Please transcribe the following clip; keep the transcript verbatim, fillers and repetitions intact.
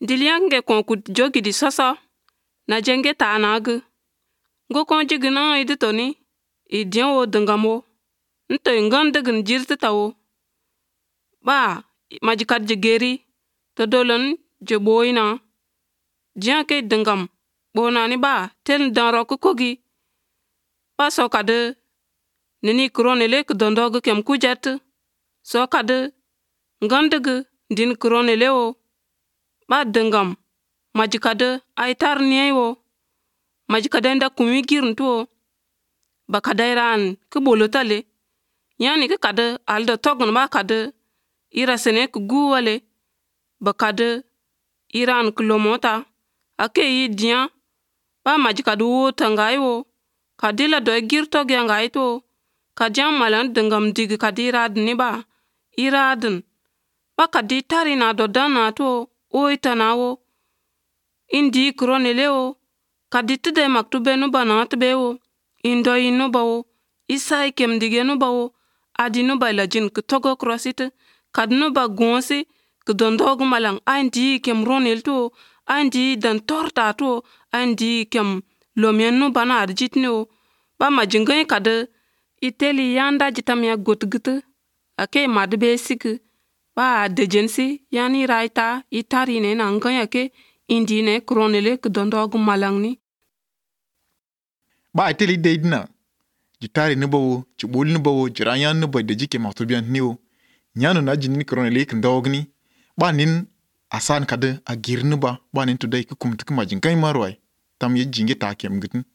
Diliange kon ku jogi di soso na jenge ta nagu. Ngo kon jigi na iditoni idian wo dengamo. Nto ingandegin jirti tawo. Ba majikat jigeri to dolon je boyna. Dian ke dengam bona ni ba tel danro ku kogi. Ba so kade nini kronele ku dondogu kem kujet. So kade ngandegu din kronele o. Ba dengam majikade aitar niye wo. Majikade nda kumigir ntu o. Ba kadairan ku bolotale. Yani ke kade aldo togun ba kade ira sene ku guwale. Ba kade iran kulomota. Ake yi dian ba majikade wo tangai wo. Kadila do gir togi ngai to. Kadian malan dengam digi kadirad ni ba. Iradin. Ba kaditari na do dana to. Oita na wo. Indi kronele o. Kaditude maktube nuba na atbe o. Indo inuba o. Isai kem dige nuba o. Adi nuba ilajin kutogo krosite. Kad nuba gonsi kudondogu malang. Andi kem ronel to. Andi dan torta to. Andi kem lomien nuba na arjitne o. Ba majingan kade iteli yanda jitamya gotgutu. Ake madbe siki. Ba dejensi yani raita itari ne na nganya ke indi ne kronele kudondogu malang ni. Ba iteli deidna. Jitari nubawo, chibul nubawo, jirayan nubawo de jike maktubian niwo. Nyanu na jini kronele kudondogni. Ba nin asan kade agir nuba. Ba nin tudai kukumtuku majingan marwai. Tam ye jinge ta kem gutun.